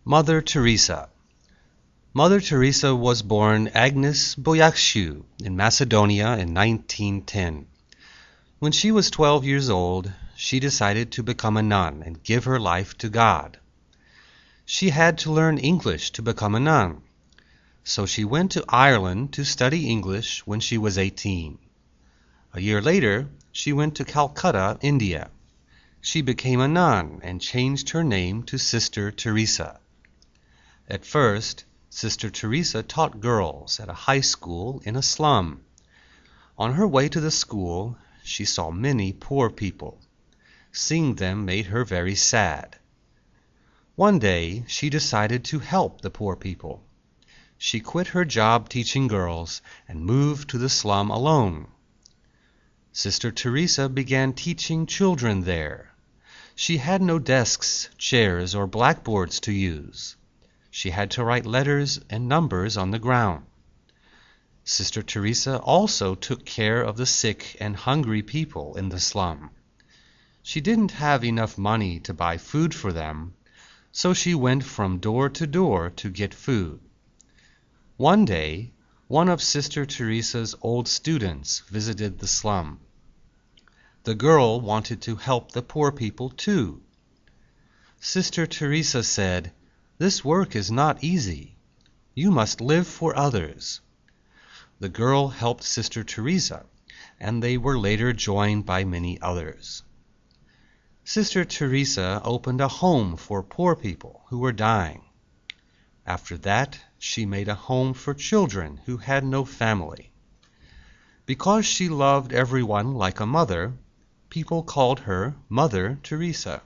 Mother Teresa. Mother Teresa was born Agnes Boiaxiu in Macedonia in 1910. When she was 12 years old, she decided to become a nun and give her life to God. She had to learn English to become a nun, so she went to Ireland to study English when she was 18. A year later, she went to Calcutta, India. She became a nun and changed her name to Sister Teresa. At first, Sister Teresa taught girls at a high school in a slum. On her way to the school, she saw many poor people. Seeing them made her very sad. One day, she decided to help the poor people. She quit her job teaching girls and moved to the slum alone. Sister Teresa began teaching children there. She had no desks, chairs, or blackboards to use. She had to write letters and numbers on the ground. Sister Teresa also took care of the sick and hungry people in the slum. She didn't have enough money to buy food for them, so she went from door to door to get food. One day, one of Sister Teresa's old students visited the slum. The girl wanted to help the poor people too. Sister Teresa said, "This work is not easy. You must live for others." The girl helped Sister Teresa, and they were later joined by many others. Sister Teresa opened a home for poor people who were dying. After that, she made a home for children who had no family. Because she loved everyone like a mother, people called her Mother Teresa.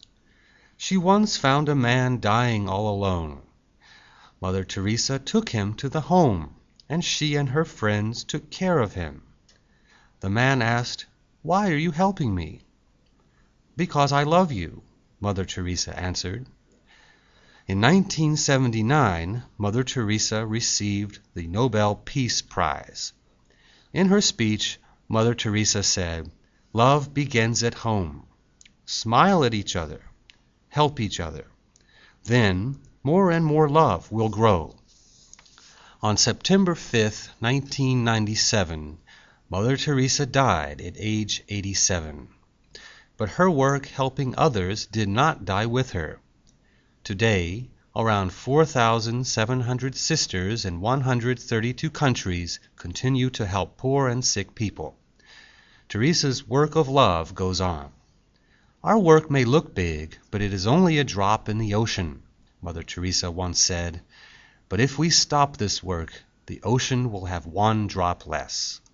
She once found a man dying all alone. Mother Teresa took him to the home, and she and her friends took care of him. The man asked, "Why are you helping me?" "Because I love you," Mother Teresa answered. In 1979, Mother Teresa received the Nobel Peace Prize. In her speech, Mother Teresa said, "Love begins at home. Smile at each other. Help each other. Then more and more love will grow." On September 5, 1997, Mother Teresa died at age 87. But her work helping others did not die with her. Today, around 4,700 sisters in 132 countries continue to help poor and sick people. Teresa's work of love goes on. Our work may look big, but it is only a drop in the ocean, Mother Teresa once said. But if we stop this work, the ocean will have one drop less.